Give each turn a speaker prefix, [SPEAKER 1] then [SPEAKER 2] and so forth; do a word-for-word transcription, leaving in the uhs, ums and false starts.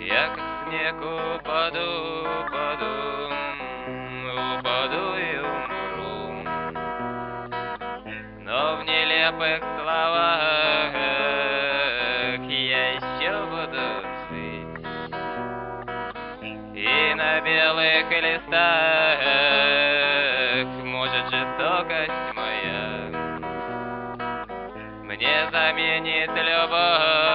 [SPEAKER 1] Я как снег упаду, упаду, упаду и умру. Но в нелепых словах я еще буду жить. И на белых листах, может, жестокость моя мне заменит любовь.